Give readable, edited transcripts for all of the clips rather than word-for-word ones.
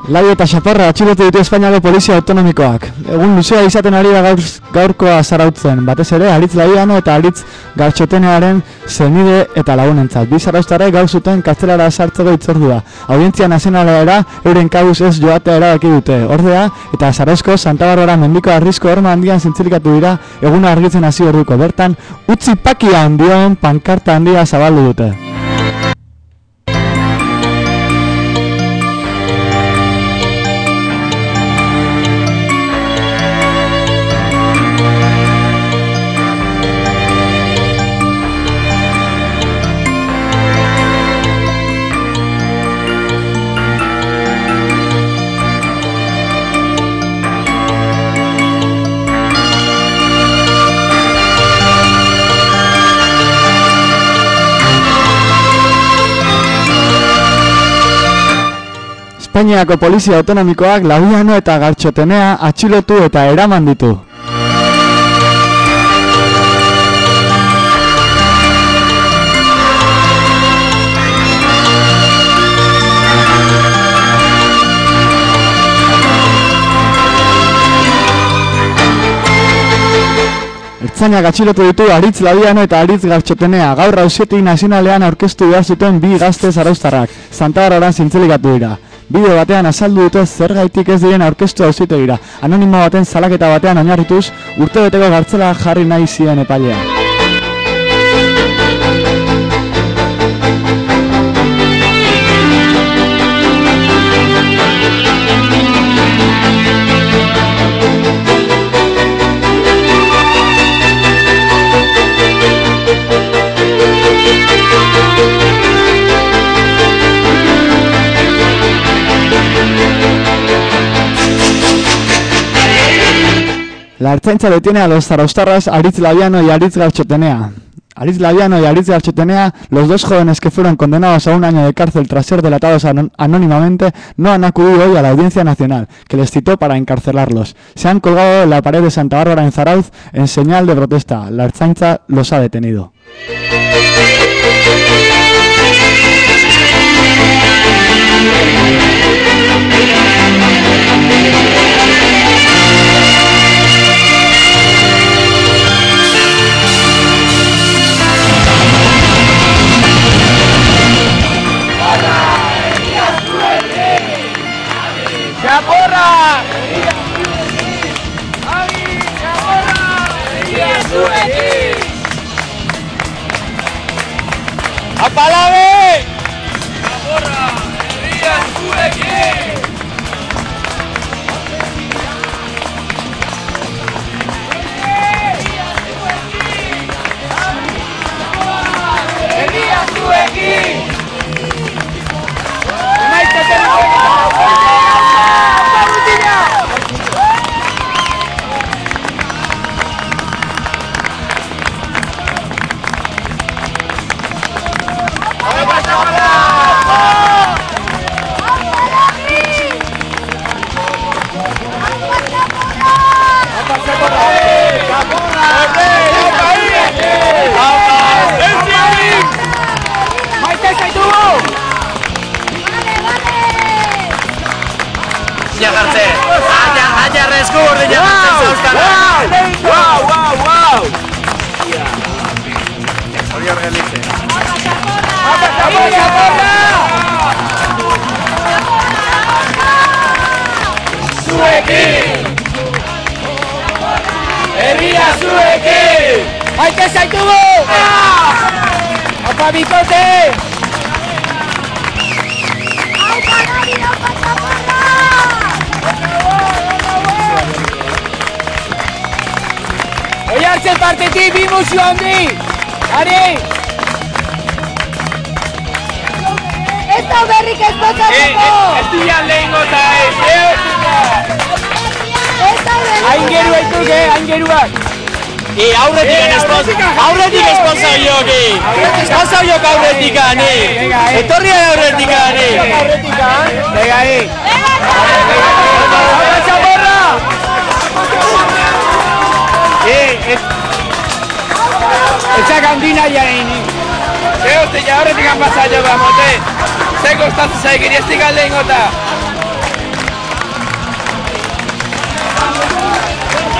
Laio eta Xaporra atxilotu ditu Espainiako Polizia Autonomikoak. Egun luzea izaten ari da gaurkoa zarautzen, batez ere Aritz Labiano eta Aritz Gartxotenearen senide eta lagunentzat. Bi zarauztarrek gaur zuten kartzelara sartzeko hitzordua. Audientzia nazionalera euren kabuz ez joatea erabaki dute. Ordea eta Zarauzko Santa Barbara mendiko arrizko horma handian zintzilikatu dira eguna argitzen hasi orduko. Bertan, utzi pakian dioen pankarta handia zabaldu dute. Espainiako Polizia Autonomikoak Labiano eta Gartxotenea atxilotu eta eraman ditu. Ertzainak atxilotu ditu Aritz Labiano eta Aritz Gartxotenea. Gaur Auzitegi Nazionalean aurkeztu behar zuten bi gazte zarauztarrak. Santa Barbaran zintzilikatu dira. Bideo batean azaldu dute zergaitik ez diren aurkeztu auzitegira. Anonimo baten salaketa batean oinarrituz urtebeteko kartzela jarri nahi zien epailea. La Ertzaintza detiene a los zarauztarras Aritz Labiano y Aritz Gartxotenea. Aritz Labiano y Aritz Gartxotenea, los dos jóvenes que fueron condenados a 1 año de cárcel tras ser delatados anónimamente, no han acudido hoy a la Audiencia Nacional, que les citó para encarcelarlos. Se han colgado en la pared de Santa Bárbara en Zarauz en señal de protesta. La Ertzaintza los ha detenido. ¡Chaporra! ¡Apalave! ¡Chaporra! ¡Maite zaitugu! ¡Opa bikote! ¡Aupa nari dauka Chaporra! Oiartzen partetik bi musio handi! Ari! Ez da berrik ez botatzeko! Ez dian lehengo eta ez! Aingeru aituke, aingeruak! Aurretik esponsa joki! Esponsa jok aurretik ani! Etorrian aurretik ani! Lega hi! ¡Hala Chaporra! Etxak handina jaini! Zeote ja horretik anpasa jo bamote! Ze kostatzen zaik iriestik alde ingota!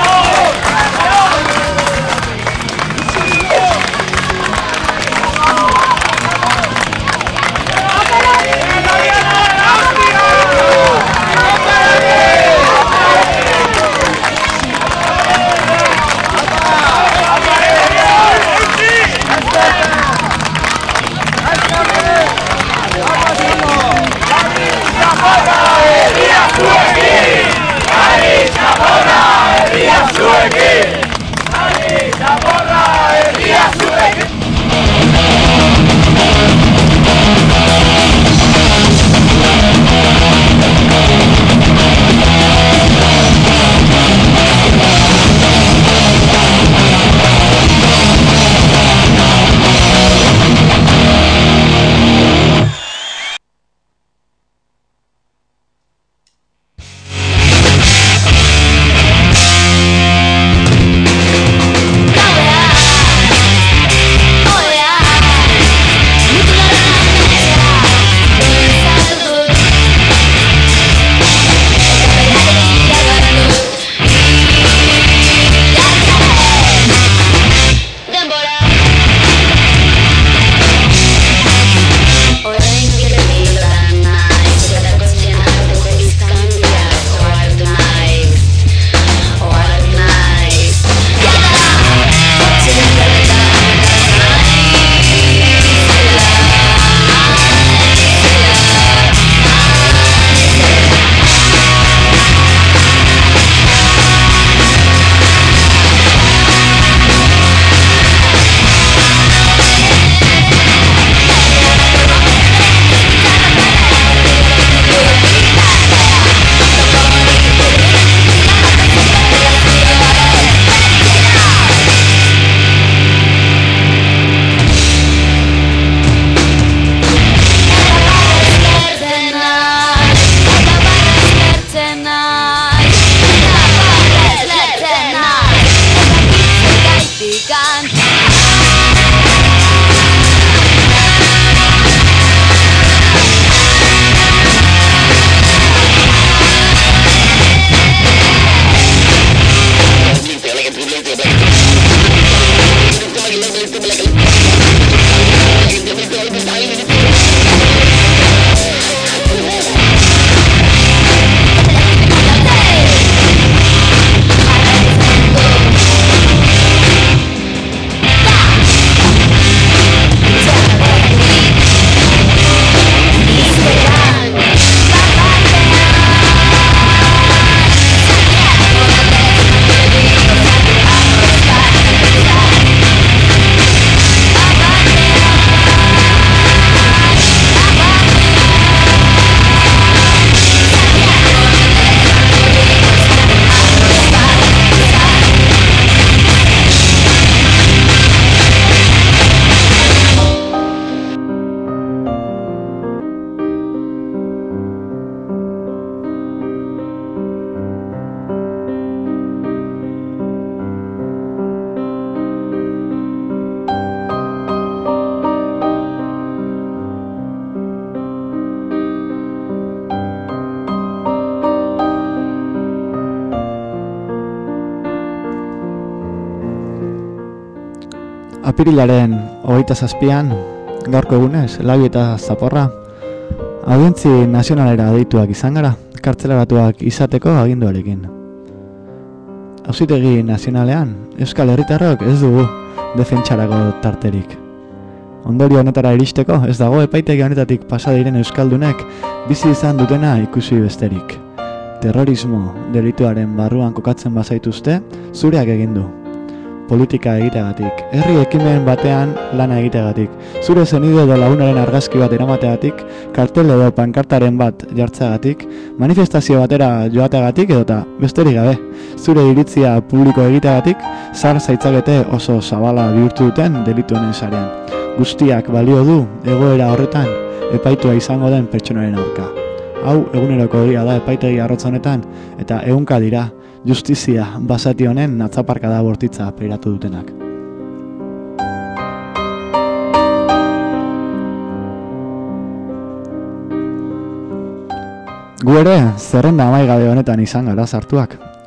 Apirilaren 27an, gaurko egunez, Labi eta Zaporra, audientzi nazionalera deituak izan gara, kartzelaratuak izateko aginduarekin. Auzitegi nazionalean, Euskal Herritarrok ez dugu defentsarako tarterik. Ondorio honetara iristeko ez dago epaitegi honetatik pasa diren euskaldunek bizi izan dutena ikusi besterik. Terrorismo delituaren barruan kokatzen bazaituzte, zureak egin du. Politika egiteagatik, herri ekimen batean lana egiteagatik, zure zenide edo lagunaren argazki bat eramateagatik, kartel edo pankartaren bat jartzeagatik, manifestazio batera joateagatik edota besterik gabe, zure iritzia publiko egiteagatik, zar zaitzakete oso zabala bihurtu duten delitu honen sarean. Guztiak balio du egoera horretan epaitua izango den pertsonaren aurka. Hau eguneroko egia da epaitegi arrotz honetan eta ehunka dira justizia basati honen natzaparkada bortitza peiratu dutenak. Gu ere zerrenda amaigabe honetan izan gara sartuak.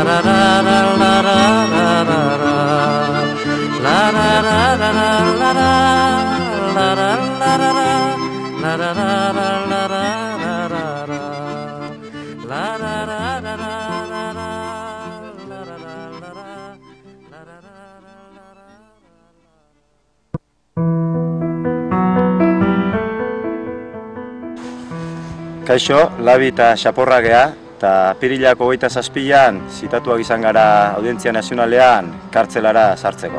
Kaixo, Labi eta Xaporra gea, eta apirilako 27an zitatuak izan gara Audientzia Nazionalean kartzelara sartzeko.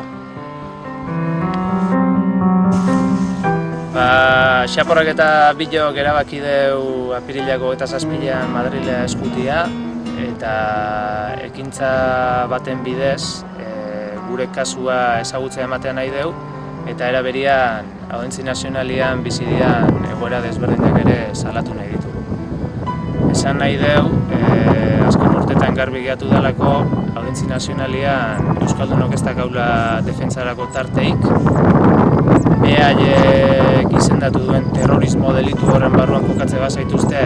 Xaporrak eta Bilok erabaki deu apirilako 27an Madrilea eskutia, eta ekintza baten bidez gure kasua ezagutzea ematea nahi deu, eta era berean Audientzia Nazionalean bizi diren egoera desberdinak ere salatu nahi ditu. Esan nahi deu, azken urtetan garbi geratu dalako Audientzia Nazionalean euskaldunok ez dakaula defentsarako tarteik, behaiek izendatu duen terrorismo delitu horren barruan kokatze bazaituzte,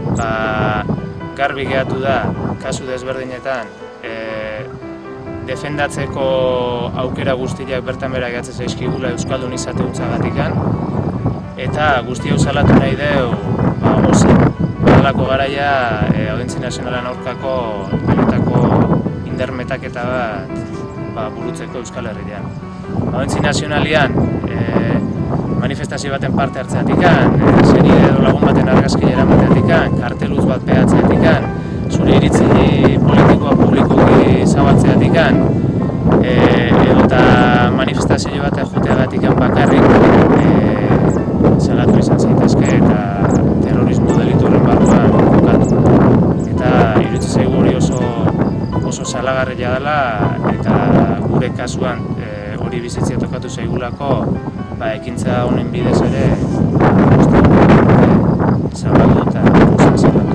garbi geratu da kasu desberdinetan defendatzeko aukera guztiak bertan bera gehatzen zaizkigula euskaldun izate hutsagatikan, eta guzti hau salatu nahi deu ozen. Badalako garaia Audientzia Nazionalean aurkako benetako indarmetaketa bat burutzeko Euskal Herrian. Audientzia Nazionalean manifestazio baten parte hartzeatikan, senide edo lagun baten argazki eramateatikan, karteluz bat pegatzeatikan, zure iritzi politikoa publikoki zabaltzeatikan, edota manifestazio bat joteagatikan bakarrik salatu izan zaitezke eta terrorismo delitu horren barruan kokatu. Eta iruditzen zaigu hori oso salagarria dela, eta gure kasuan hori bizitzea tokatu zaigulako, ekintza honen bidez ere zabaldu eta ikusten zabaldu.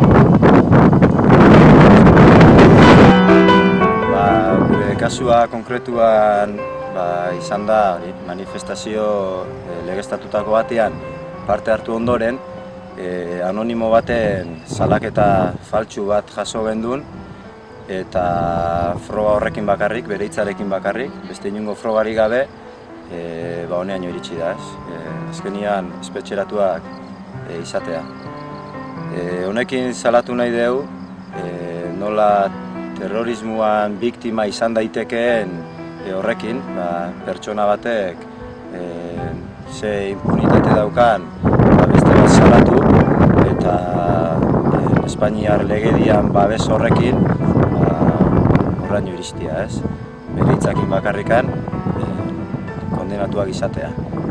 Gure kasua konkretuan izan da manifestazio legeztatutako batean parte hartu ondoren, anonimo baten salaketa faltsu bat jaso gendun, eta froga horrekin bakarrik, bere hitzarekin bakarrik, beste inongo frogarik gabe, honeaino iritsi da, azkenian espetxeratuak izatea. Honekin salatu nahi dugu, nola terrorismoan biktima izan daitekeen horrekin, pertsona batek ze impunitate daukan beste bat salatu, eta Espainiar legedian babes horrekin horraino iristia, bere hitzakin bakarrikan kondenatuak izatea.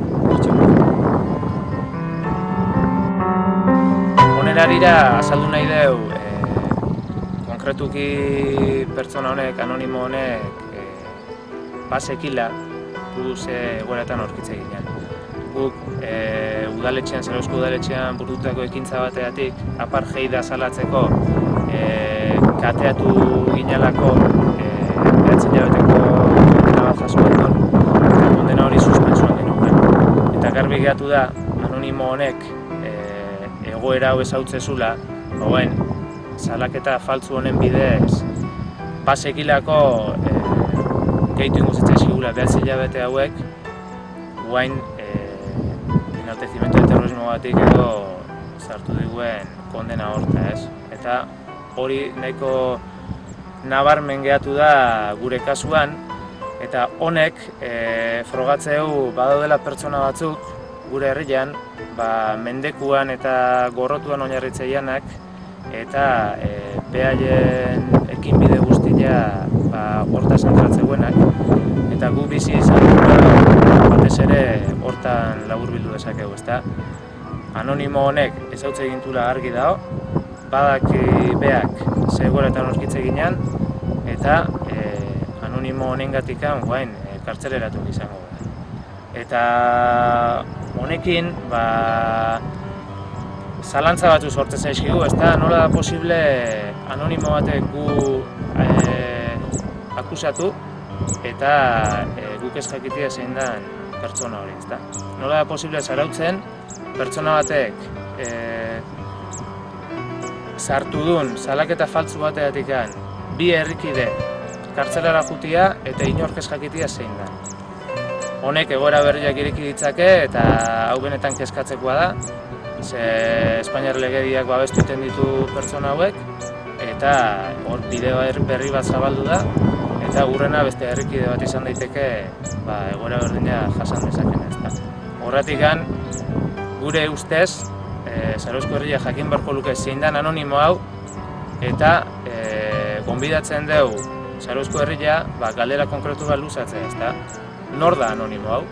Honen harira azaldu nahi deu, konkretuki pertsona honek, anonimo honek, bazekila gu ze egoeratan aurkitze ginen. Guk udaletxean, Zarauzko udaletxean burututako ekintza bateatik, apartheida salatzeko kateatu ginelako behatzen jabeteko kondena bat jaso genuen, eta kondena hori suspentsuan genuen. Eta garbi geratu da, anonimo honek egoera hau ezautzezula, salaketa faltzu honen bidez, bazekilako gehitu ingo zitzaizkigula behatzen jabete hauek, guain enaltezimento de terrorismo batik edo sartu diguen kondena horta, Eta hori nahiko nabarmen geratu da gure kasuan, eta honek frogatzeu badaudela pertsona batzuk gure herrian, mendekuan eta gorrotuan oinarritzeianak, eta behaien ekinbide guztia horta zentratzeuenak, eta gu bizi izan batez ere hortan laburbildu dezakegu, ezta? Anonimo honek ezautze egintula argi dago, badaki beak ze egoeretan aurkitze ginen, eta anonimo honengatikan guain kartzeleratu izango da. Eta honekin zalantza batzu sortzen zaizkigu, ezta? Nola da posible anonimo batek gu akusatu eta guk ez jakitea zein den pertsona hori, ezta? Nola da posible zarautzen pertsona batek sartu duen salaketa faltzu bateatikan bi herrikide kartzelara jutia eta inork ez jakitia zein da. Honek egoera berriak ireki ditzake eta hau benetan kezkatzekoa da, ze Espainiar legediak babestu egiten ditu pertsona hauek eta hor bide berri bat zabaldu da eta hurrena beste herrikide bat izan daiteke egoera berdina jasan dezakeen, ezta. Horratikan gure ustez Zarauzko herria jakin beharko luke zein den anonimo hau eta gonbidatzen dugu Zarauzko herria galdera konkretu bat luzatzea, ezta. Nor da anonimo hau?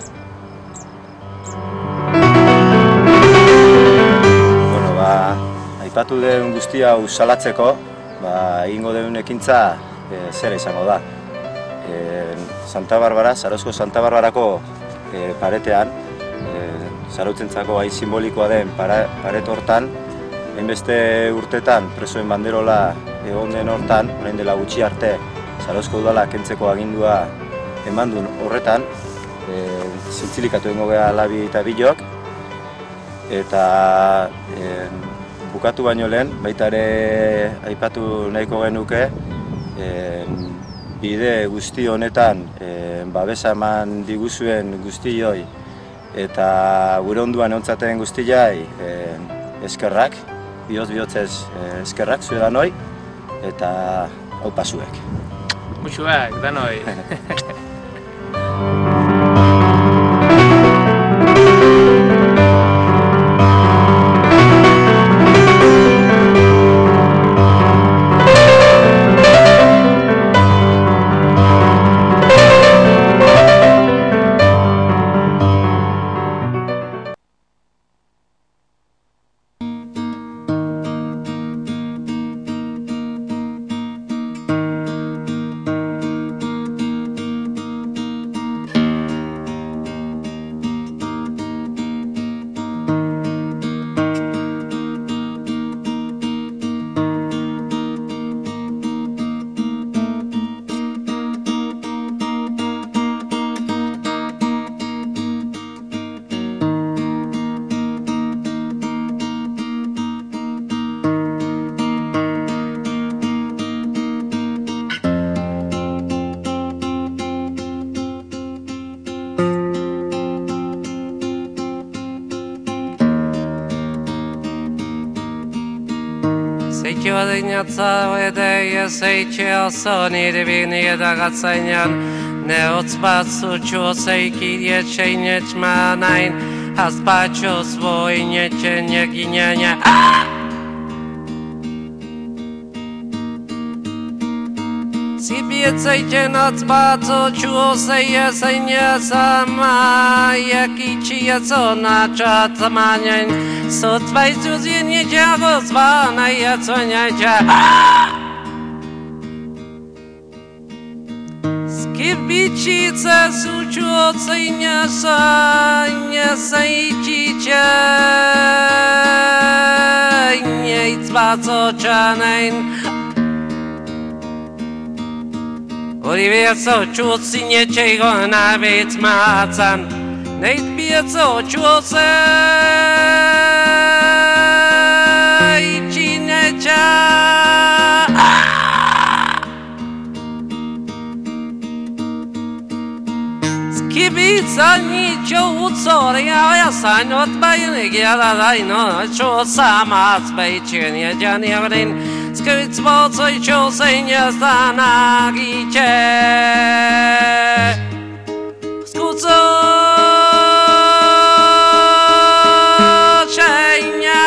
Bueno, aipatu den guzti hau salatzeko, egingo den ekintza zera izango da. Santa Barbara, Zarauzko Santa Barbarako paretean, zarautzentzako gai simbolikoa den paret hortan, hainbeste urtetan presoen banderola egon den hortan, orain dela gutxi arte, Zarauzko udala kentzeko agindua eman duen horretan, zintzilikatu egingo geha Labi eta Bilok, eta bukatu baino lehen, baita ere aipatu nahiko genuke, bide guzti honetan babesa eman diguzuen guztioi eta gure onduan egontzaten guztiai eskerrak, bihotz-bihotzez eskerrak zuedanoi eta hau pasuek. Muxuak, danoi. Zeitxo adinatza edei ezeitxe oso nire bini edagatzainan Neotz bat zutxu zeikidie txeinetx manain Hazpatxoz boinetxen eginena Zibietzeiten atz bat zutxu zei ezein ezama Ekitxiatzona txatzamanen Zot baizuz jenetxagoz banai atzonetxa Skibitxitza zutxu otzein esain ezaitxitxa Neitz bat zotxanein Hori behatzo txutzinetxe egon abitz matzan Neit behatzo txutze itxinetxa Skibitzan itxo utzori Ajazain ot bainik jadadaino Txuzamatz baitxen jajan jabrin Skibitz botzo itxo zein jazdanak itxe Skutzo txeina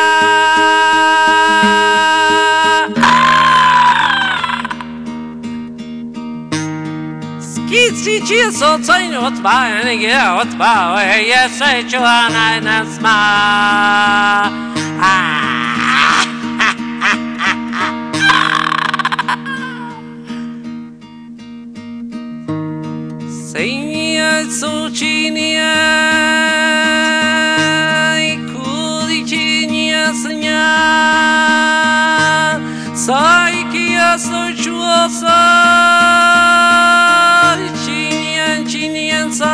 Skitzi zotzain otba enige otba Oeiese txuanain ezma Zeinia zutxinia Ikuditxinia zeina Zaikia zutxuoza Txinien za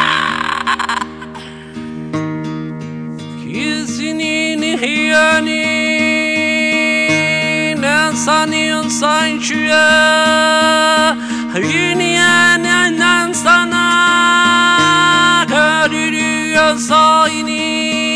Kizinin hiani Sanion Sainchua Union and Sana Kadudu Saini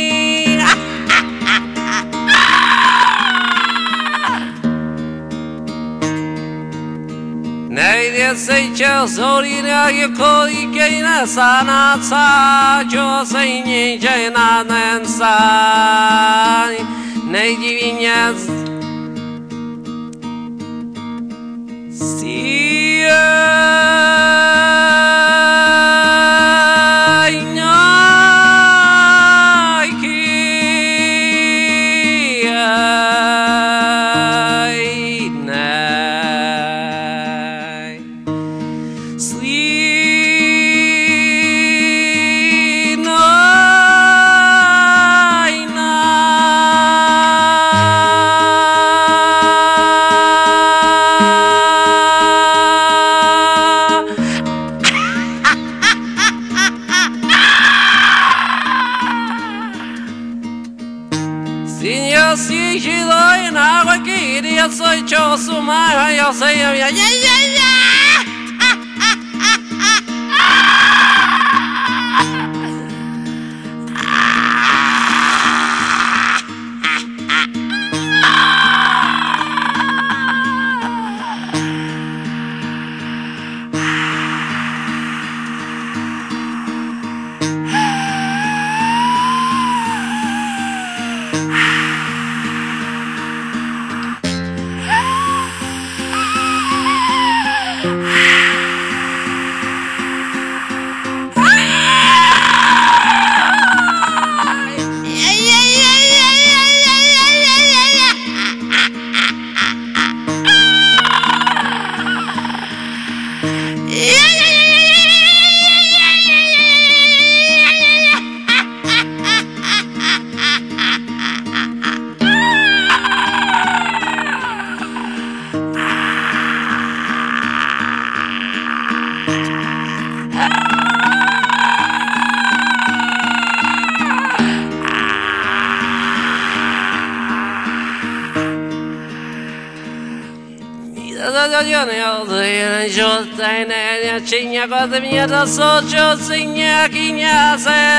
Nadia Seicha Zorina Yakoi Gaina Sana Sa Josini Jaina Nansai Nadivinas Soy yo su madre, yo soy ya ya ya ya. Yo tenía chiña con mierda socio siña quiña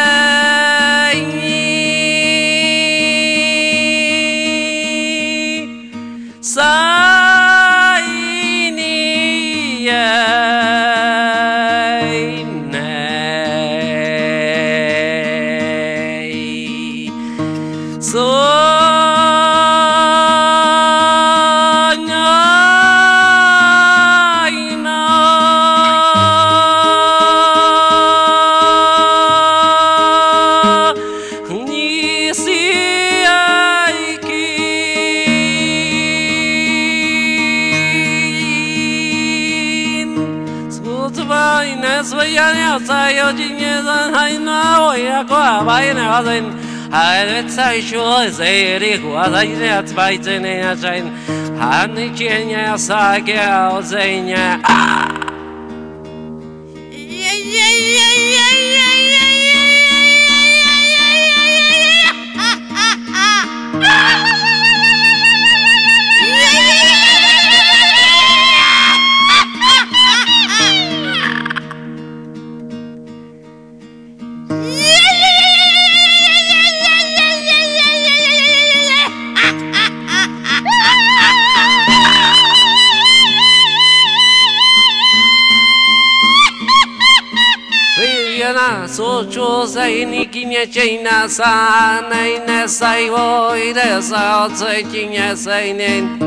I say sure say it was I that's fighting in a chain. Honey Kenya Saga Zanya. So say Nikinya China San, I say, oh, it is outside Kenya saying.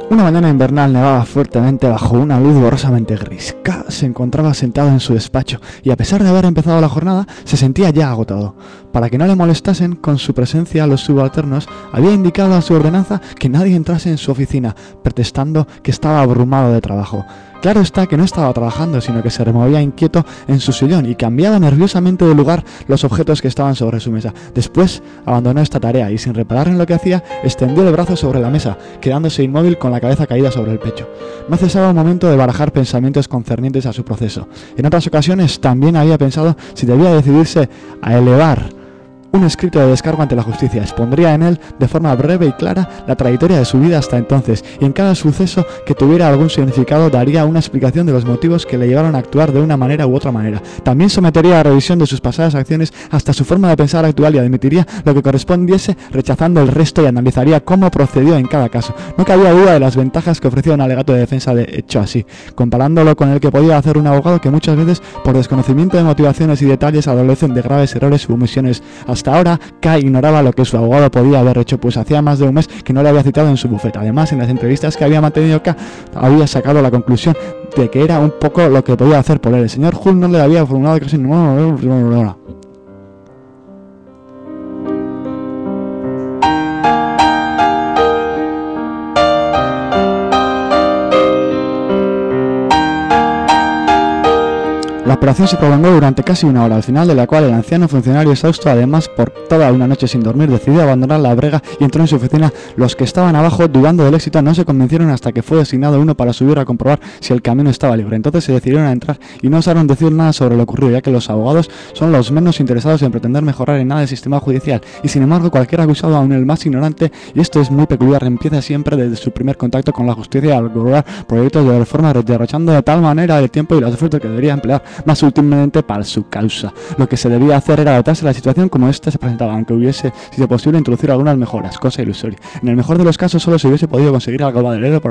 Una mañana invernal nevaba fuertemente bajo una luz borrosamente gris. K se encontraba sentado en su despacho y a pesar de haber empezado la jornada, se sentía ya agotado. Para que no le molestasen con su presencia los subalternos, había indicado a su ordenanza que nadie entrase en su oficina, pretextando que estaba abrumado de trabajo. Claro está que no estaba trabajando, sino que se removía inquieto en su sillón y cambiaba nerviosamente de lugar los objetos que estaban sobre su mesa. Después abandonó esta tarea y, sin reparar en lo que hacía, extendió el brazo sobre la mesa, quedándose inmóvil con la cabeza caída sobre el pecho. No cesaba un momento de barajar pensamientos concernientes a su proceso. En otras ocasiones también había pensado si debía decidirse a elevar un escrito de descargo ante la justicia. Expondría en él de forma breve y clara la trayectoria de su vida hasta entonces, y en cada suceso que tuviera algún significado daría una explicación de los motivos que le llevaron a actuar de una manera u otra manera. También sometería a revisión de sus pasadas acciones hasta su forma de pensar actual y admitiría lo que correspondiese, rechazando el resto, y analizaría cómo procedió en cada caso. No cabía duda de las ventajas que ofrecía un alegato de defensa de hecho así, comparándolo con el que podía hacer un abogado que muchas veces, por desconocimiento de motivaciones y detalles, adolecen de graves errores u omisiones. Hasta ahora, K ignoraba lo que su abogado podía haber hecho, pues hacía más de un mes que no le había citado en su bufete. Además, en las entrevistas que había mantenido K, había sacado la conclusión de que era un poco lo que podía hacer por él. El señor Hull no le había formulado casi ninguna. La operación se prolongó durante casi una hora, al final de la cual el anciano funcionario, exhausto además por toda una noche sin dormir, decidió abandonar la brega y entró en su oficina. Los que estaban abajo, dudando del éxito, no se convencieron hasta que fue designado uno para subir a comprobar si el camino estaba libre. Entonces se decidieron a entrar y no osaron decir nada sobre lo ocurrido, ya que los abogados son los menos interesados en pretender mejorar en nada el sistema judicial, y sin embargo cualquier acusado, aun el más ignorante, y esto es muy peculiar, empieza siempre desde su primer contacto con la justicia al lograr proyectos de reforma, derrochando de tal manera el tiempo y los esfuerzos que debería emplear más últimamente para su causa. Lo que se debía hacer era adaptarse a la situación como ésta se presentaba, aunque hubiese sido posible introducir algunas mejoras, cosa ilusoria. En el mejor de los casos solo se hubiese podido conseguir algo valedero.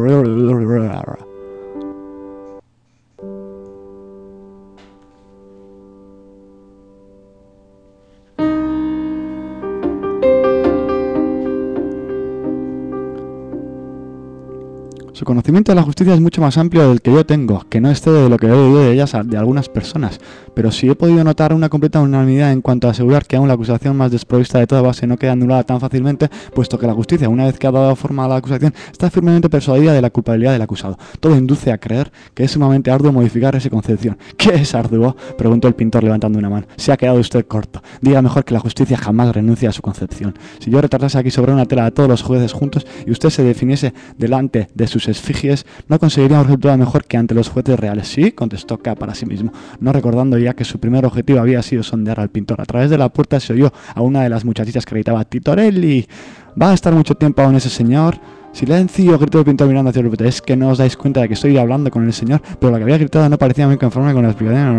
Su conocimiento de la justicia es mucho más amplio del que yo tengo, que no excede de lo que he oído de ellas de algunas personas, pero sí he podido notar una completa unanimidad en cuanto a asegurar que aún la acusación más desprovista de toda base no queda anulada tan fácilmente, puesto que la justicia, una vez que ha dado forma a la acusación, está firmemente persuadida de la culpabilidad del acusado. Todo induce a creer que es sumamente arduo modificar esa concepción. ¿Qué es arduo?, preguntó el pintor levantando una mano. Se ha quedado usted corto. Diga mejor que la justicia jamás renuncia a su concepción. Si yo retratase aquí sobre una tela a todos los jueces juntos y usted se definiese delante de sus esfigies, no conseguiría un resultado mejor que ante los jueces reales. Sí, contestó K para sí mismo, no recordando ya que su primer objetivo había sido sondear al pintor. A través de la puerta se oyó a una de las muchachitas que gritaba: «Titorelli, ¿va a estar mucho tiempo aún ese señor?» «Silencio», gritó el pintor mirando hacia el bufete. «Es que no os dais cuenta de que estoy hablando con el señor», pero lo que había gritado no parecía muy conforme con la explicación.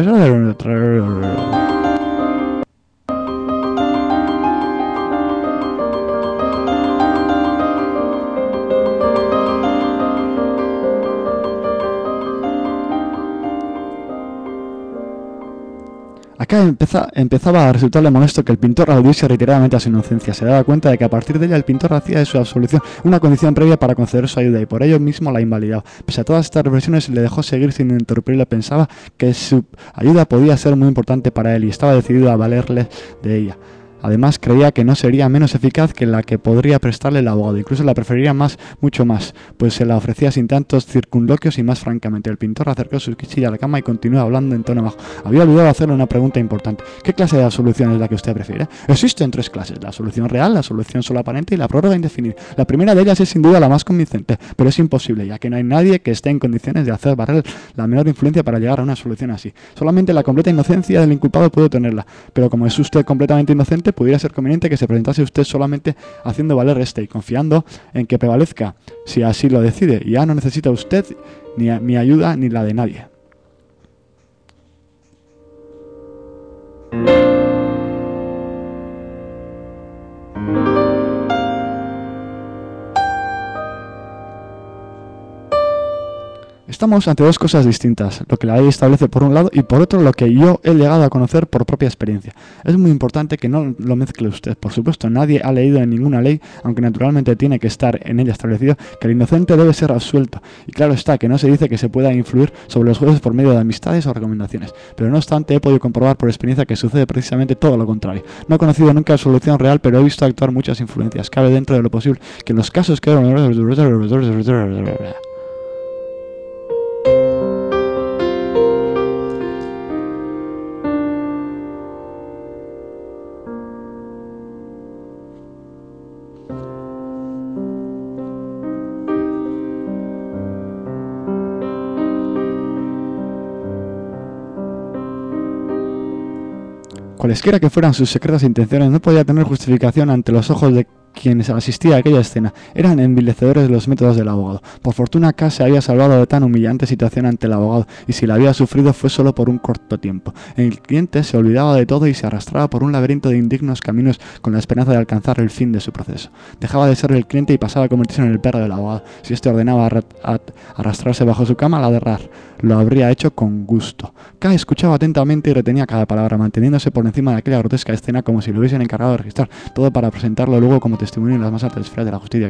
Acá empezaba a resultarle molesto que el pintor aludiese reiteradamente a su inocencia. Se daba cuenta de que a partir de ella el pintor hacía de su absolución una condición previa para conceder su ayuda, y por ello mismo la invalidaba. Pese a todas estas reflexiones, le dejó seguir sin interrumpirle. Pensaba que su ayuda podía ser muy importante para él y estaba decidido a valerle de ella. Además, creía que no sería menos eficaz que la que podría prestarle el abogado. Incluso la preferiría mucho más, pues se la ofrecía sin tantos circunloquios y más francamente. El pintor acercó su cuchilla a la cama y continuó hablando en tono bajo. Había olvidado hacerle una pregunta importante. ¿Qué clase de absolución es la que usted prefiere? Existen tres clases: la absolución real, la absolución solo aparente y la prórroga indefinida. La primera de ellas es sin duda la más convincente, pero es imposible, ya que no hay nadie que esté en condiciones de hacer valer la menor influencia para llegar a una solución así. Solamente la completa inocencia del inculpado puede tenerla, pero como es usted completamente inocente, pudiera ser conveniente que se presentase usted solamente haciendo valer y confiando en que prevalezca, si así lo decide. Ya no necesita usted ni mi ayuda ni la de nadie. Estamos ante dos cosas distintas, lo que la ley establece por un lado y por otro lo que yo he llegado a conocer por propia experiencia. Es muy importante que no lo mezcle usted. Por supuesto, nadie ha leído en ninguna ley, aunque naturalmente tiene que estar en ella establecido, que el inocente debe ser absuelto. Y claro está que no se dice que se pueda influir sobre los jueces por medio de amistades o recomendaciones. Pero no obstante, he podido comprobar por experiencia que sucede precisamente todo lo contrario. No he conocido nunca la solución real, pero he visto actuar muchas influencias. Cabe dentro de lo posible que en los casos que... Cualesquiera que fueran sus secretas intenciones, no podía tener justificación ante los ojos de quienes asistía a aquella escena. Eran envilecedores los métodos del abogado. Por fortuna, K se había salvado de tan humillante situación ante el abogado, y si la había sufrido fue solo por un corto tiempo. El cliente se olvidaba de todo y se arrastraba por un laberinto de indignos caminos con la esperanza de alcanzar el fin de su proceso. Dejaba de ser el cliente y pasaba a convertirse en el perro del abogado. Si éste ordenaba arrastrarse bajo su cama, lo habría hecho con gusto. K escuchaba atentamente y retenía cada palabra, manteniéndose por encima de aquella grotesca escena como si lo hubiesen encargado de registrar todo para presentarlo luego como testimonio en las más altas esferas de la justicia.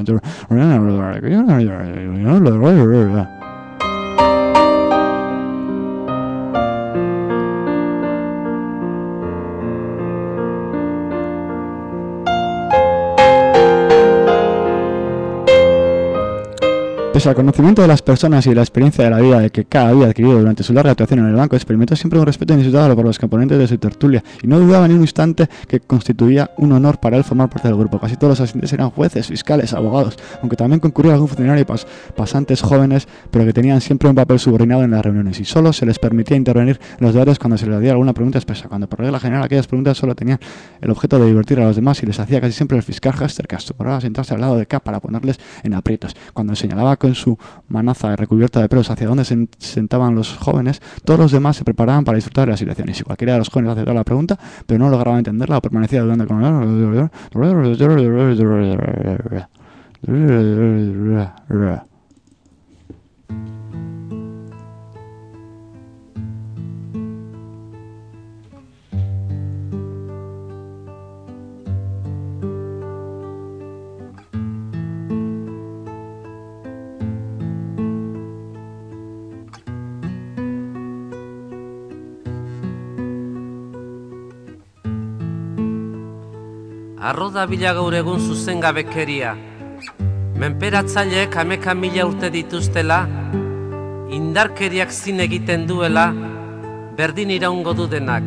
Pese al conocimiento de las personas y la experiencia de la vida de que K había adquirido durante su larga actuación en el banco, experimentó siempre un respeto inusitado por los componentes de su tertulia y no dudaba ni un instante que constituía un honor para él formar parte del grupo. Casi todos los asistentes eran jueces, fiscales, abogados, aunque también concurría algún funcionario y pasantes jóvenes, pero que tenían siempre un papel subordinado en las reuniones y solo se les permitía intervenir en los debates cuando se les hacía alguna pregunta expresa, cuando por regla general aquellas preguntas solo tenían el objeto de divertir a los demás y les hacía casi siempre el fiscal Hester, que acostumbraba a sentarse al lado de K para ponerles en aprietos. Cuando señalaba con su manaza recubierta de pelos hacia donde se sentaban los jóvenes, todos los demás se preparaban para disfrutar de la situación, y si cualquiera de los jóvenes aceptaba la pregunta, pero no lograba entenderla o permanecía dudando con Arro da bila gaur egun zuzengabekeria. Menperatzaileek 10.000 urte dituztela, indarkeriak zin egiten duela, berdin iraungo du denak.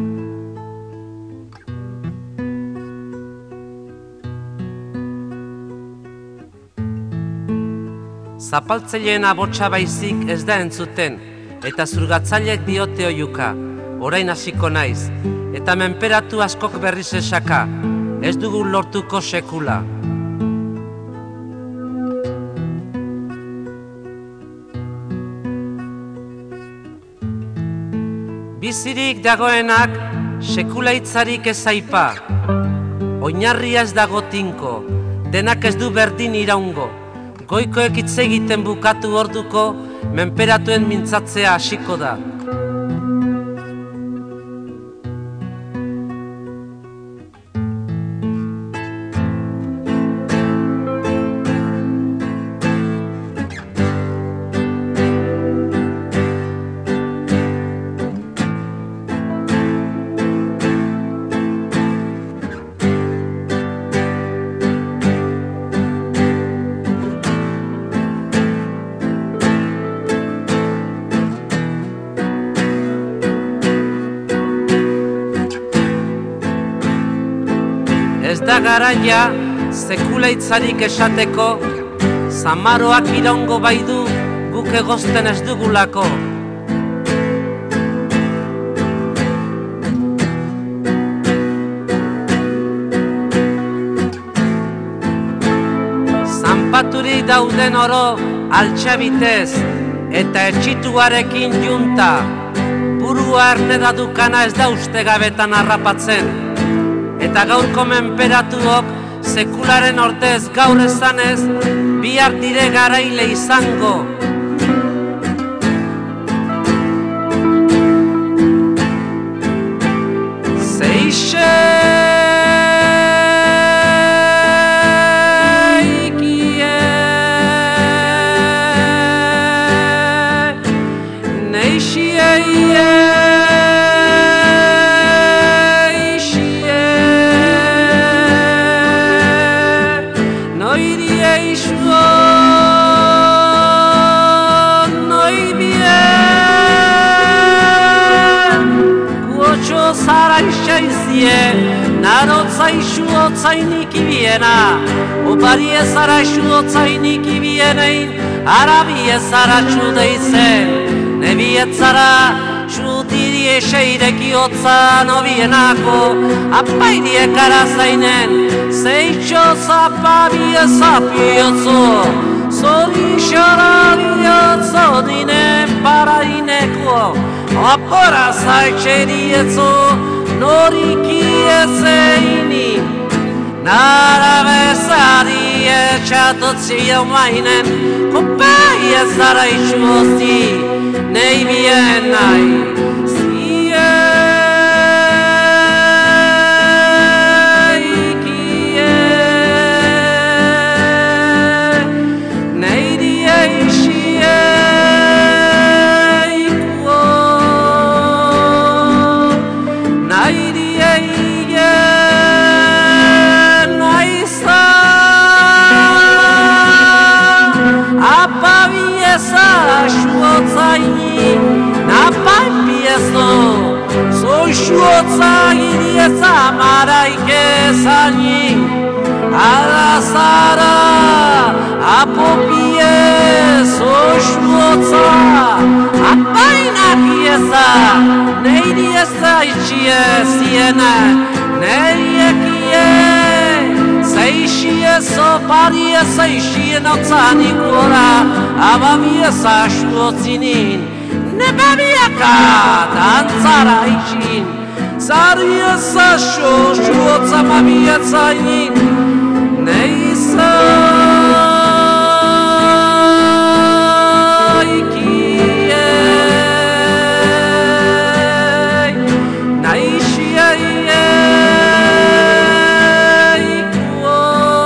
Zapaltzaileen abotsa baizik ez da entzuten, eta zurgatzaileek diote oiuka, orain hasiko naiz, eta menperatu askok berriz esaka, ez dugu lortuko sekula. Bizirik dagoenak sekula hitzarik ez aipa, oinarria ez dago tinko, denak ez du berdin iraungo, goikoek hitz egiten bukatu orduko, menperatuen mintzatzea hasiko da. Ez da garaia sekula hitzarik esateko, zamaroak iraungo baidu guk egozten ez dugulako. Zanpaturik dauden oro altxabitez eta etxituarekin junta, burua erne da dukana ez da uste gabetan harrapatzen. Eta gaurko menperatuok sekularen ordez gaur esanez, bihar dire garaile izango. noi bien Kuocho sarai shaisie Narotsa ishu otsainiki viena Uparie sarai shu otsainiki vienein Arabie sara chudeisen Nevietzara Shutirie sheireki otsa novienako Apairie karazainen Seicho zapabie sapiotzo Zori xarabiozo dinen paraineko Apora zaitxerietzo noriki ezeini Narabezari etxatotzi jaumainen Kopai ezara itxuozi nei bien nahi Shuotza irieza maraike zani Alazara apopie so shuotza Apainak ieza neiri eza itxie ziena Neiriekie Seixie so parie seixien otzanik gora Ababieza shuotzinin Nebabiaka dantzara itxin Zarieza xoxuotza mabietzainin Neizaikiei Naixieikuo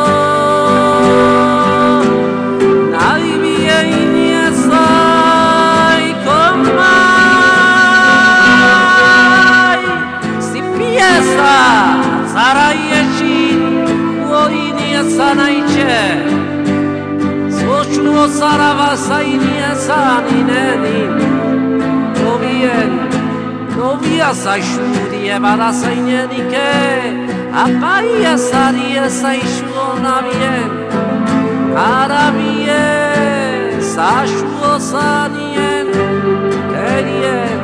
Naibieinezaikomai Zipieza Zaraietxin Zanaitxe Zotxuo zarabazainiezan inenin Novia zaixudie badazainenike Apaia zarie zaixuo nabien Arabie zaixuo zanien Kerien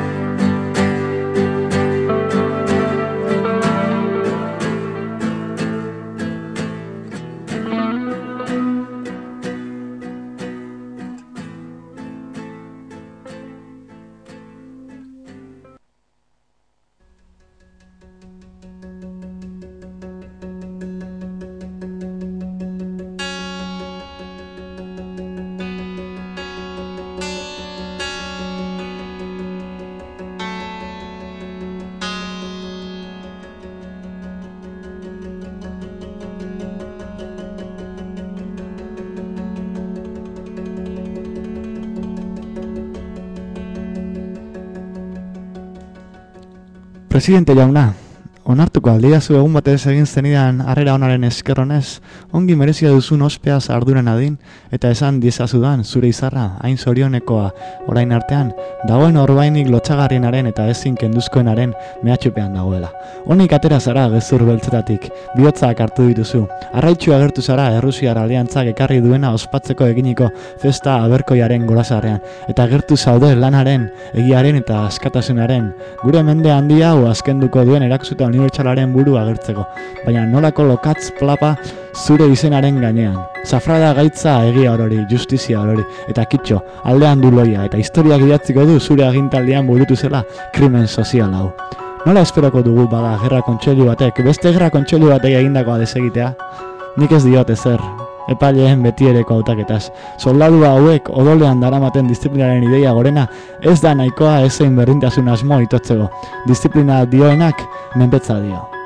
Presidente jauna, onartuko aldiazu egun batez egin zenidan harrera onaren eskerronez, ongi merezia duzun ospeaz arduran adin, eta esan diezazudan zure izarra, hain zorionekoa, orain artean, dagoen orbainik lotxagarrienaren eta ezin kenduzkoenaren mehatxupean dagoela. Honik atera zara gezur beltzetatik, bihotzak hartu dituzu, arraitxu agertu zara Errusiar aliantzak ekarri duena ospatzeko eginiko festa aberkoiaren gorazarrean, eta gertu zaude lanaren, egiaren eta askatasunaren, gure mende handia hau azkenduko duen erakusketa unibertsalaren buru agertzeko, baina nolako lokatz plapa zure izenaren gainean. Zafrada gaitza egia orori, justizia orori, eta kitxo, aldean du loia, eta historiak idatziko du zure agintaldian burutu zela krimen sozial hau. Nola esperoko dugu bada gerra kontseilu batek, beste gerra kontseilu batek egindakoa desegitea? Nik ez diot ezer, epaileen betiereko hautaketaz. Soldadu hauek odolean daramaten disiplinaren ideia gorena ez da nahikoa ezein berdintasun asmo itotzeko. Disiplina dioenak menpetza dio.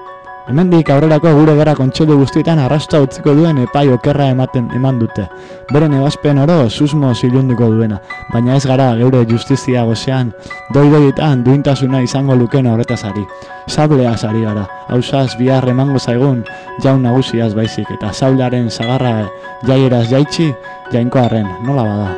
Hemendik aurrerako gure gerra kontseilu guztietan arrastoa utziko duen epai okerra eman dute. Beren ebazpen oro susmoz ilunduko duena, baina ez gara geure justizia gozean doidoietan duintasuna izango luken horretaz ari. Sableaz ari gara, hausaz bihar emango zaigun jaun nagusiaz baizik, eta sablearen sagarra jaieraz jaitsi, jainkoarren, nola bada.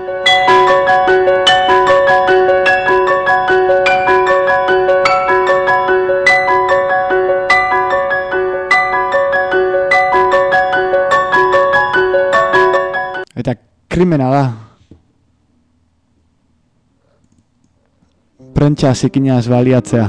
Eta krimena da. Prentsa zikinaz baliatzea.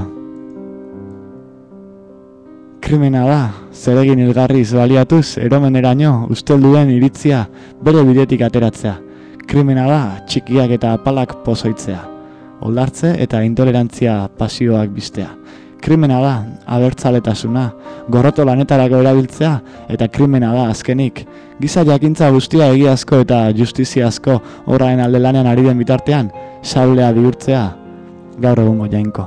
Krimena da, zeregin hilgarriz baliatuz, eromeneraino ustelduen iritzia bere bidetik ateratzea. Krimena da, txikiak eta apalak pozoitzea. Oldartze eta intolerantzia pasioak biztea. Krimena da, abertzaletasuna, gorroto lanetarako erabiltzea, eta krimena da, azkenik, giza jakintza guztia egiazko eta justiziazko horraen alde lanean ari den bitartean, sablea bihurtzea, gaur egungo jainko.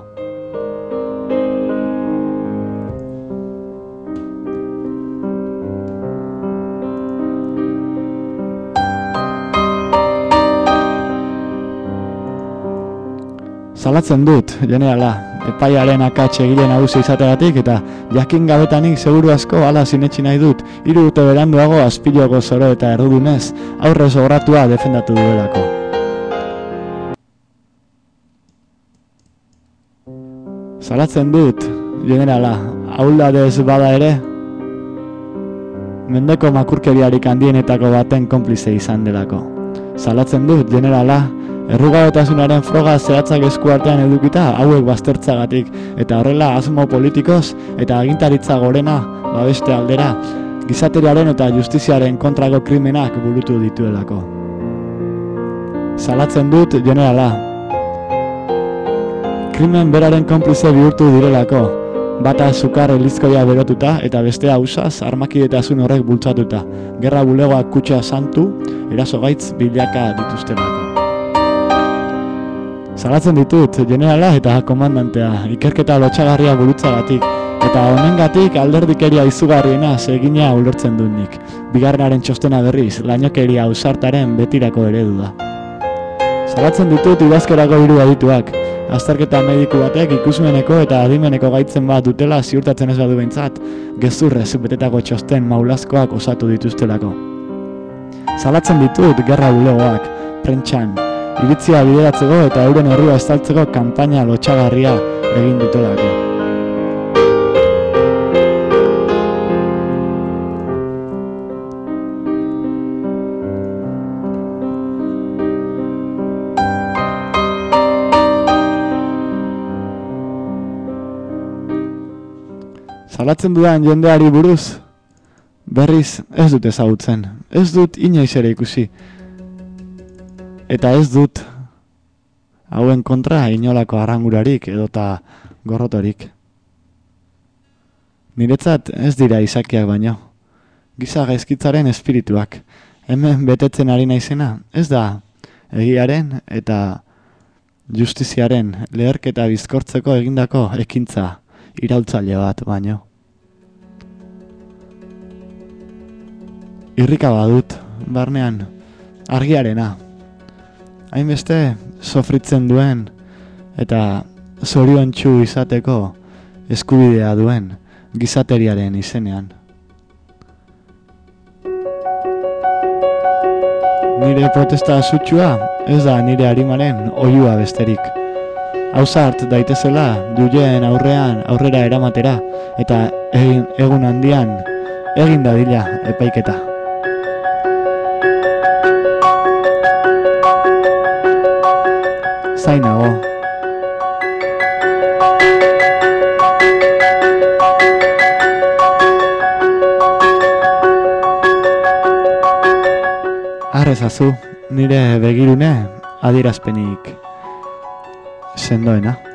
Salatzen dut, jenerala, epaiaren akats egile nagusi izategatik eta jakin gabetanik seguru asko hala sinetsi nahi dut, 3 urte beranduago Azpiloko zoro eta errudunez aurrez obratua defendatu duelako. Salatzen dut, jenerala, ahuldadez bada ere, mendeko makurkeriarik handienetako baten konplize izan delako. Salatzen dut, jenerala, errugabetasunaren froga zehatzak eskuartean edukita hauek baztertzagatik, eta horrela asmo politikoz eta agintaritza gorena babeste aldera gizateriaren eta justiziaren kontrako krimenak burutu dituelako. Salatzen dut, jenerala, krimen beraren konplize bihurtu direlako, bata sukar elizkoia berotuta eta bestea usaz armakidetasun horrek bultzatuta, gerra bulegoak kutxa santu, eraso gaitz bilaka dituztelako. Salatzen ditut, jenerala eta komandantea, ikerketa lotxagarria burutzagatik, eta honengatik alderdikeria izugarriena egina ulertzen dut nik. Bigarrenaren txostena berriz, lainokeria ausartaren betirako eredu da. Salatzen ditut idazkerako 3 adituak, azterketa mediku batek ikusmeneko eta adimeneko gaitzen bat dutela ziurtatzen ez badu behintzat, gezurrez betetako txosten maulazkoak osatu dituztelako. Salatzen ditut gerra bulegoak, prentxan, iritzia bideratzeko eta euren herria estaltzeko kanpaina lotxagarria egin dutelako. Salatzen dudan jendeari buruz, berriz ez dut ezagutzen, ez dut inoiz ere ikusi. Eta ez dut hauen kontra inolako arrangurarik edota gorrotorik. Niretzat ez dira izakiak baino. Giza gaizkitzaren espirituak. Hemen betetzen ari naizena ez da egiaren eta justiziaren leherketa bizkortzeko egindako ekintza iraultzaile bat baino. Irrika badut, barnean, argiarena. Hainbeste sofritzen duen eta zoriontsu izateko eskubidea duen gizateriaren izenean. Nire protesta sutsua ez da nire arimaren oihua besterik. Ausart daitezela duien aurrera eramatera eta egun handian egin dadila epaiketa. Zainago. Arrezazu, nire begirune adierazpenik sendoena.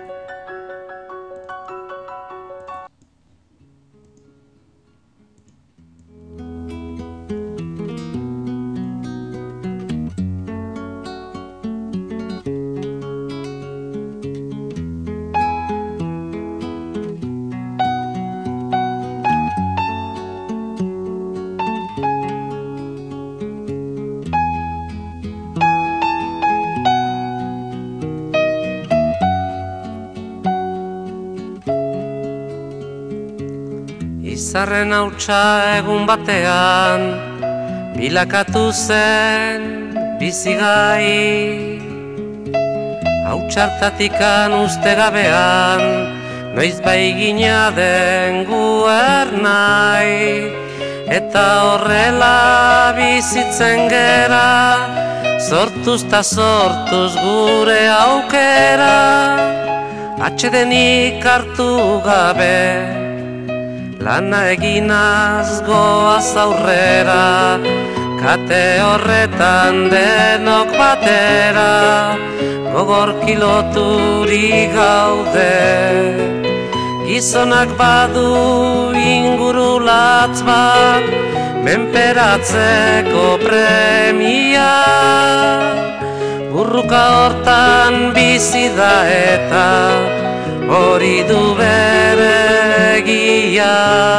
Izarren hautsa egun batean bilakatu zen bizigai. Hautsartatikan uste gabean noiz bai gina den guernai. Eta horrela bizitzen gera, sortuz ta sortuz gure aukera. Atsedenik hartu gabe, lana eginaz goaz aurrera. Kate horretan denok batera, gogor kiloturi gaude. Gizonak badu inguru latz bat, menperatzeko premia. Burruka hortan bizi da eta hori du bere egia.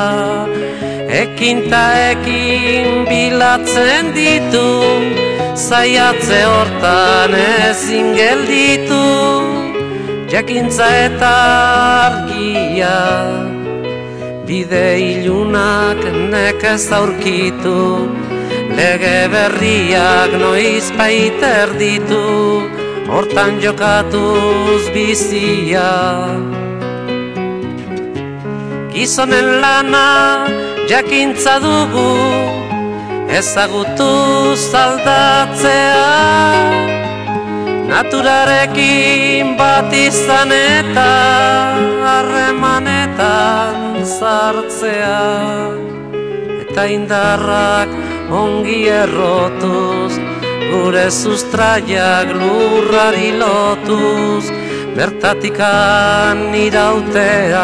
Ekin ta ekin bilatzen ditu, saiatze hortan ezin gelditu. Jakintza eta argia, bide ilunak nekez aurkitu. Lege berriak noiz baiter ditu, hortan jokatuz bizia. Gizonen lana jakintza dugu, ezagutuz aldatzea. Naturarekin bat izan eta harremanetan sartzea. Eta indarrak ongi errotuz, gure sustraiak lurrari lotuz, bertatikan irautea.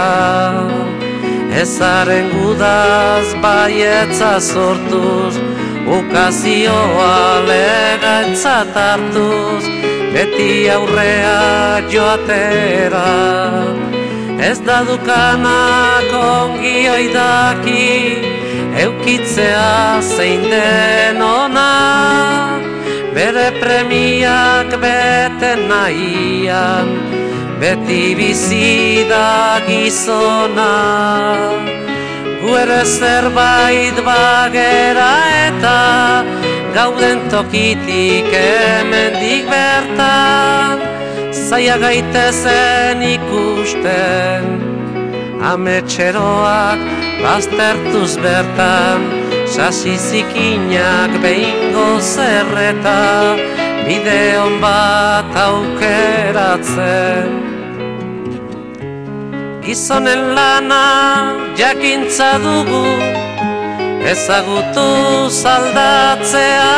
Ezaren gudaz baietza sortuz, ukazioa legatzat hartuz, beti aurrea joatera. Ez da dukanak ongi oidaki, eukitzea zein den ona. Bere premiak bete nahian, beti bizi da gizona. Gu ere zerbait bagera eta gauden tokitik hemendik bertan. Zaila gaitezen ikusten, ametxeroak baztertuz bertan. Sasi zikinak behingo zerreta, bideon bat aukeratzen. Gizonen lana jakintza dugu, ezagutuz aldatzea.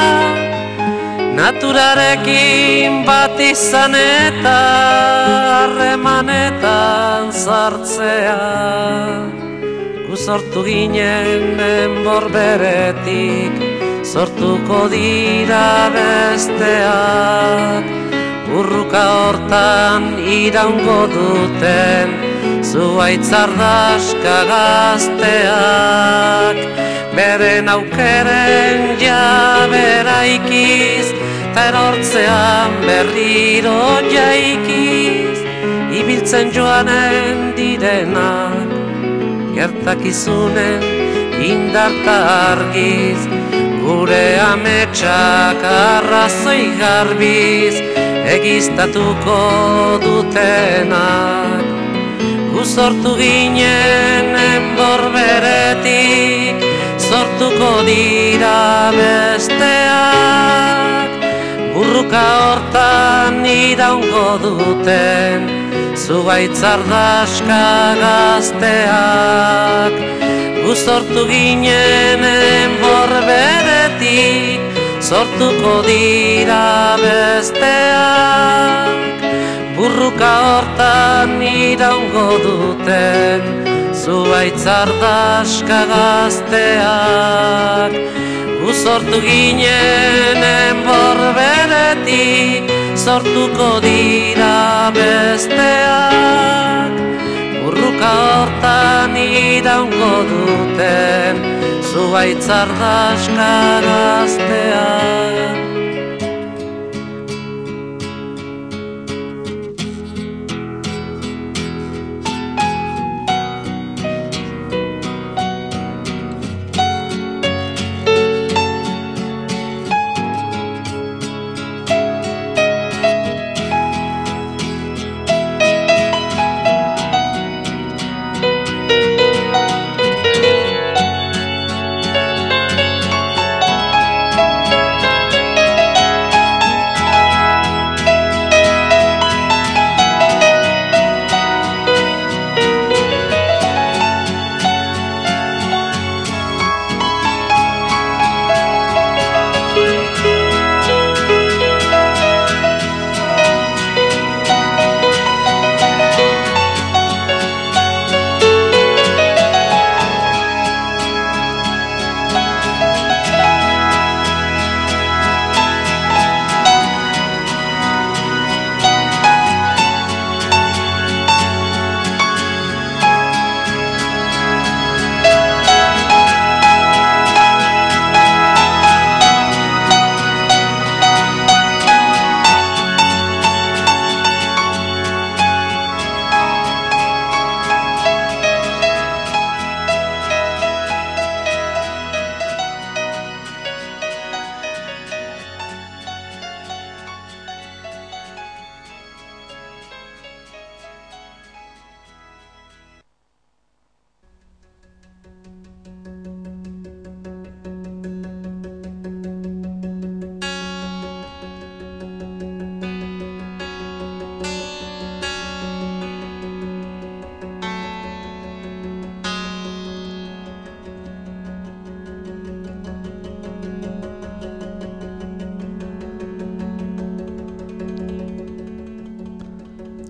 Naturarekin bat izan eta harremanetan sartzea. Gu sortu ginen enbor beretik, sortuko dira besteak. Burruka hortan iraungo duten, zuhaitz ardaska gazteak. Beren aukeren jabera ikiz, ta erortzean berriro jaikiz. Ibiltzen joanen direnak, gertakizunen indarta argiz. Gure ametsak arrazoi garbiz, egiztatuko dutenak. Gu sortu ginen enbor beretik, sortuko dira besteak. Burruka hortan iraungo duten, zuhaitz ardaska gazteak. Gu sortu ginen enbor beretik, sortuko dira besteak. Burruka hortan iraungo duten, zuhaitz ardaska gazteak. Gu sortu ginen enbor beretik, sortuko dira besteak. Burruka hortan iraungo duten, zuhaitz ardaska gazteak.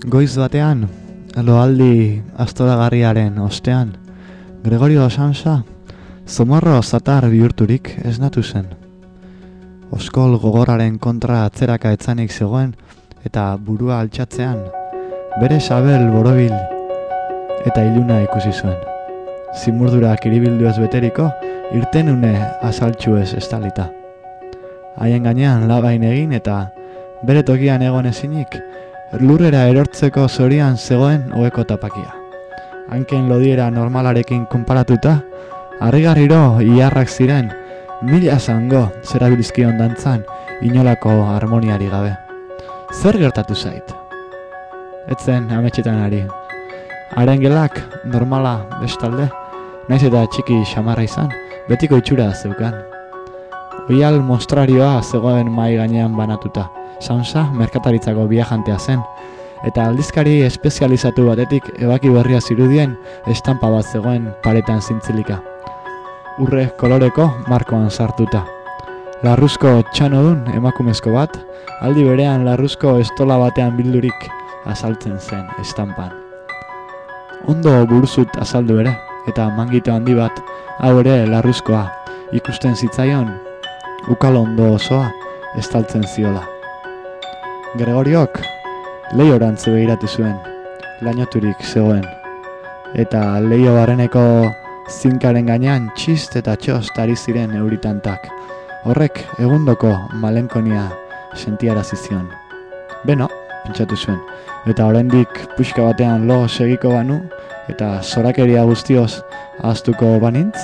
Goiz batean, loaldi astoragarriaren ostean, Gregorio Samsa zomorro zatar bihurturik esnatu zen. Oskol gogoraren kontra atzeraka etzanik zegoen eta burua altxatzean, bere sabel borobil eta iluna ikusi zuen. Zimurdurak iribildu ez beteriko, irtenune azaltxu ez estalita. Haien gainean labain egin eta bere tokian egon ezinik, lurrera erortzeko zorian zegoen oheko tapakia. Hanken lodiera normalarekin konparatuta, harrigarriro iharrak ziren, mila zango zerabilizkion dantzan inolako harmoniari gabe. Zer gertatu zait? Etzen ametxetan ari. Haren gelak normala bestalde, naiz eta txiki xamarra izan, betiko itxura zeukan. Oial mostrarioa zegoen mai gainean banatuta. Samsa merkataritzako viajantea zen, eta aldizkari espezializatu batetik ebaki berria zirudien estampa bat zegoen paretan zintzilika. Urre koloreko markoan sartuta. Larruzko txanodun emakumezko bat, aldi berean larruzko estola batean bildurik azaltzen zen estampan. Ondo buruzut azaldu ere, eta mangito handi bat, hau ere larruzkoa, ikusten zitzaion, ukalondo osoa estaltzen ziola. Gregoriok lehiorantz begiratu zuen, lainoturik zegoen, eta lehio barreneko zinkaren gainean txist eta txost ari ziren euritantak. Horrek egundoko malenkonia sentiarazi zion. Beno, pentsatu zuen, eta oraindik puxka batean lo segiko banu, eta zorakeria guztioz ahaztuko banintz?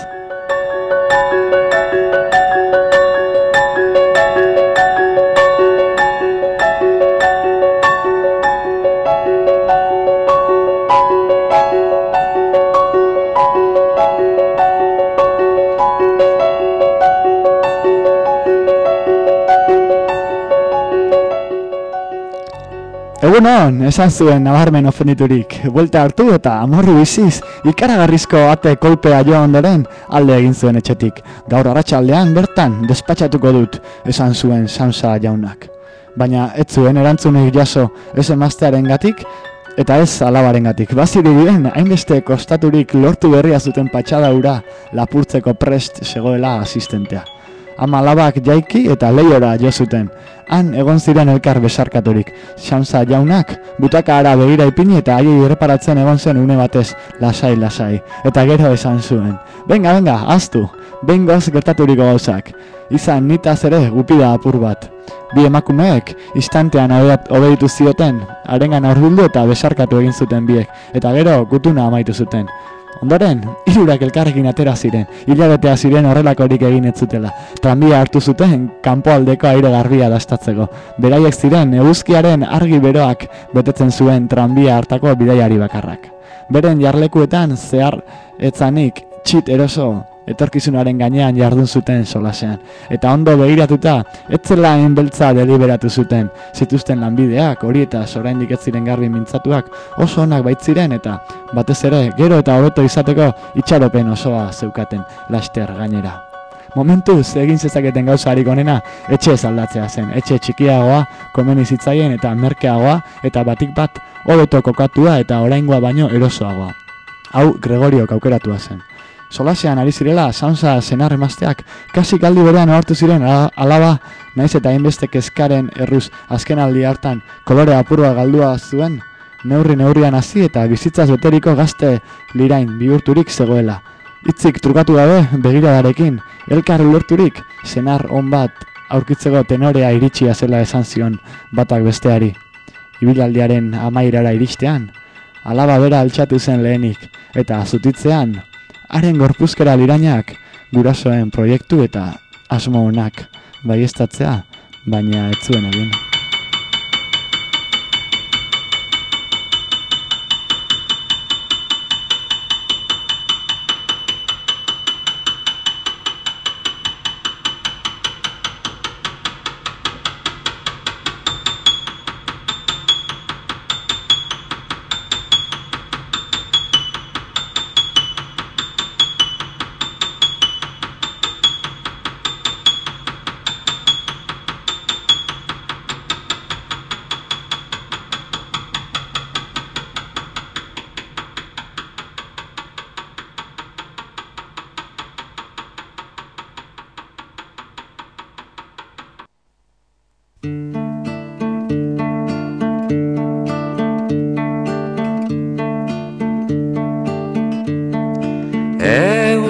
Egunon, esan zuen nabarmen ofenditurik, buelta hartu eta amorru biziz, ikaragarrizko ate kolpea joan ondoren alde egin zuen etxetik. Gaur arratsaldean bertan despatxatuko dut, esan zuen Samsa jaunak. Baina ez zuen erantzunik jaso ez emaztearengatik eta ez alabarengatik. Bazirudien hainbeste kostaturik lortu berria zuten patxada hura lapurtzeko prest zegoela asistentea. Ama alabak jaiki eta lehiora jo zuten. Han egon ziren elkar besarkaturik. Samsa jaunak butaka ara begira ipini eta haiei erreparatzen egon zen une batez, lasai. Eta gero esan zuen. Benga, aztu, behingoz gertaturiko gauzak. Izan nitaz ere gupida apur bat. Bi emakumeek instantean obeditu zioten, harengan hurbildu eta besarkatu egin zuten biek, eta gero gutuna amaitu zuten. Ondoren, hirurak elkarrekin atera ziren, hilabetea ziren horrelakorik egin ez zutela. Tranbia hartu zuten kanpoaldeko aire garbia dastatzeko. Beraiek ziren eguzkiaren argi beroak betetzen zuen tranbia hartako bidaiari bakarrak. Beren jarlekuetan zehar etzanik txit eroso etorkizunaren gainean jardun zuten solasean. Eta ondo begiratuta, etzela beltza deliberatu zuten. Zituzten lanbideak, hori eta oraindik ez ziren garbi mintzatuak oso onak baitziren eta batez ere gero eta hobeto izateko itxaropen osoa zeukaten laster gainera. Momentuz egin zezaketen gauzarik onena etxe aldatzea zen. Etxe txikiagoa, komeni zitzaien eta merkeagoa eta batik bat hobeto kokatua eta oraingoa baino erosoagoa. Hau Gregoriok aukeratua zen. Solasean ari zirela, Samsa senar emazteak kasik aldi berean ohartu ziren alaba, naiz eta hainbeste kezkaren erruz azken aldi hartan kolore apurua galdua zuen, neurrian hasi eta bizitzaz beteriko gazte lirain bihurturik zegoela. Hitzik trukatu gabe begiradarekin, elkar ulerturik senar on bat aurkitzeko tenorea iritsia zela esan zion batak besteari. Ibilaldiaren amairara iristean, alaba bera altxatu zen lehenik, eta zutitzean, haren gorpuzkera lirainak gurasoen proiektu eta asmo onak baieztatzea, baina ez zuen egin.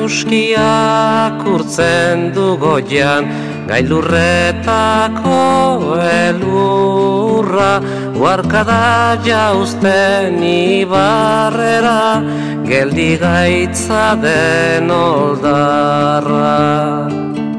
eguzkiak urtzen du goian, gailurretako elurra, uarkada jauzten ibarrera, geldi gaitza den oldarra.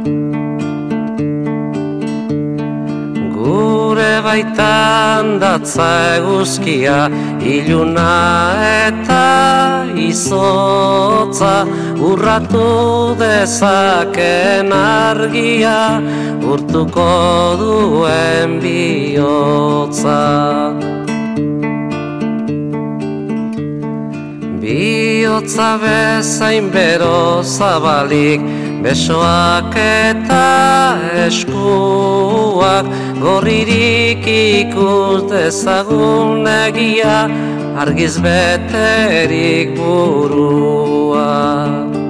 Gure baitan datza eguzkia, iluna eta izotza, urratu dezaken argia, urtuko duen bihotza. Bihotza bezain bero zabalik, besoak eta eskuak, gorririk ikus dezagun egia, argiz beterik burua.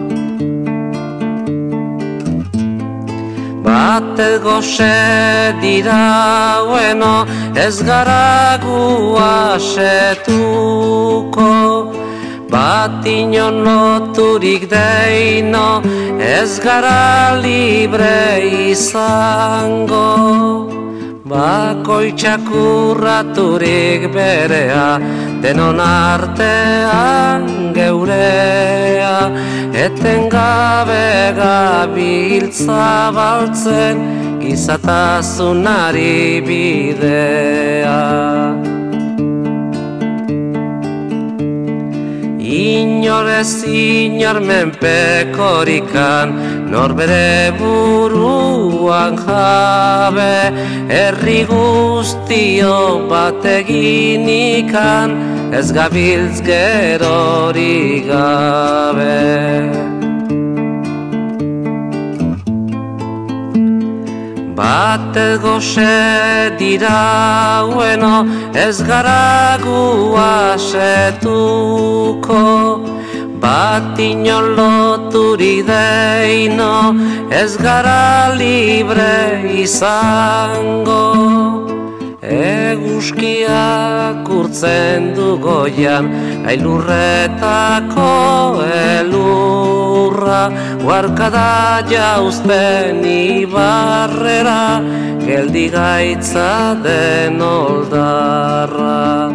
Batez goxe dira bueno, ez gara gu asetuko, bat inon loturik deino, ez gara libre izango. Bakoitzak urraturik berea, denon artean geurea, etengabe gabiltza baltzen, gizatasunari bidea. Inor ez inor menpekorikan, norbere buruan jabe, herri guztio bat eginikan, ez gabiltz gerori gabe. Batez goxe dira bueno, ez gara gu asetuko, bat inon loturik deino, ez gara libre izango. Eguzkiak urtzen du goian, gailurretako elurra, uarkada jauzten ibarrera, geldi gaitza den oldarra.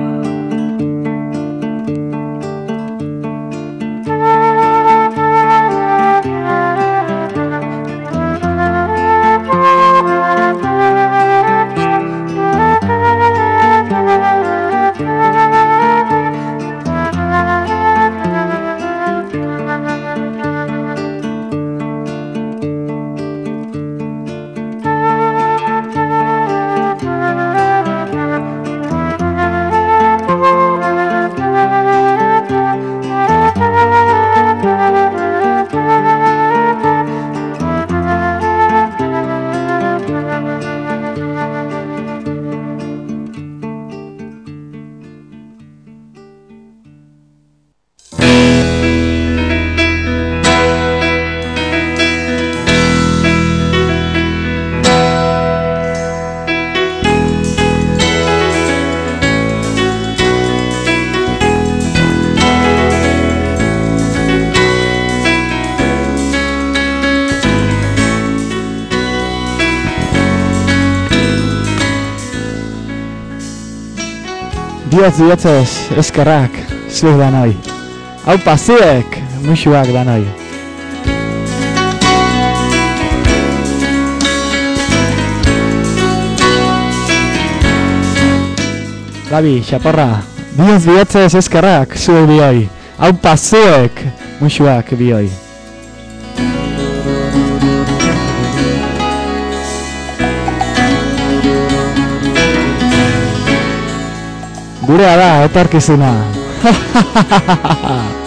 Diotzez, eskerrak, zuek danoi. Aupa zuek, musuak danoi. Gabi, xaporra, diotzez, eskerrak, zuek bioi. Aupa zuek, musuak bioi. Gurea da, etorkizuna.